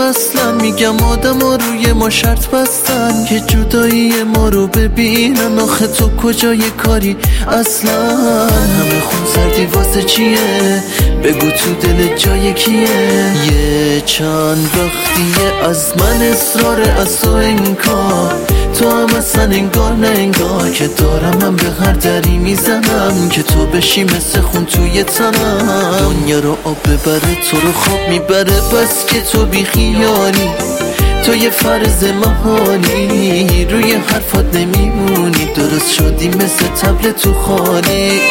اصلا میگم آدم ها روی ما شرط بستن که جدایی ما رو ببینن. آخه تو کجای کاری اصلا؟ همه خون سردی واسه چیه؟ بگو تو دل جای کیه؟ یه چند وقتیه از من اصرار از تو انکار، تو هم اصلا انگار نه انگار که دارم من به هر دری میزنم که تو بشی مثل خون توی تنم. دنیا رو آب ببره تو رو خواب میبره، بس که تو بی خیالی، تو یه فرض محالی، روی حرفات نمیمونی، درست شدی مثل طبل تو خالی.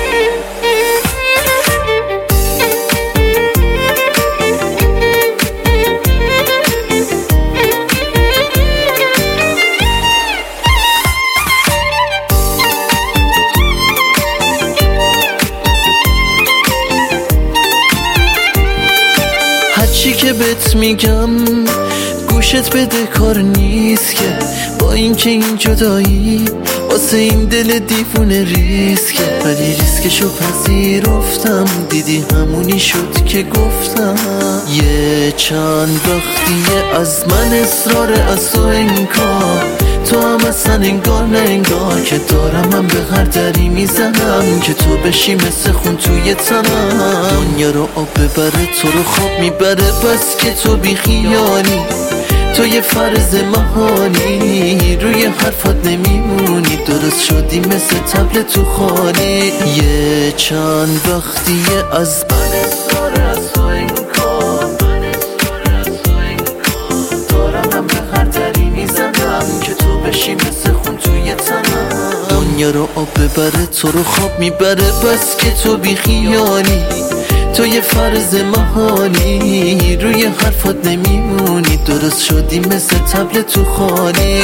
هرچی که بهت میگم گوشت بده کار نیست که، با اینکه این جدایی واسه این دل دیوونه ریسکه، ولی ریسکشو پذیرفتم، دیدی همونی شد که گفتم. یه چند وقتیه از من اصرار از تو انکار، تو هم اصلا انگار نه انگار که دارم من به هر دری میزنم که تو بشی مثل خون توی تنم. دنیا رو آب ببره تو رو خواب میبره، بس که تو بی خیالی، تو یه فرض محالی، روی حرفات نمیمونی، درست شدی مثل طبل تو خالی. یه چند وقتیه از من اصرار از تو انکار، دارم من به هر دری میزنم که تو بشی مثل خون توی تنم. دنیا رو آب ببره تو رو خواب میبره، بس که تو بی خیالی، تو یه فرض محالی، روی حرفات نمیمونی، درست شدی مثل طبل تو خالی.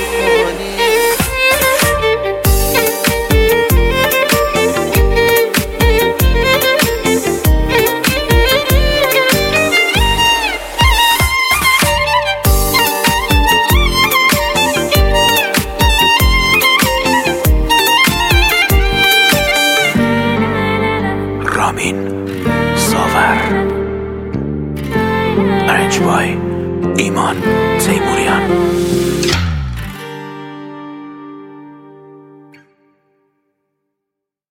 رامین ساور، ارنج بای ایمان تیموریان.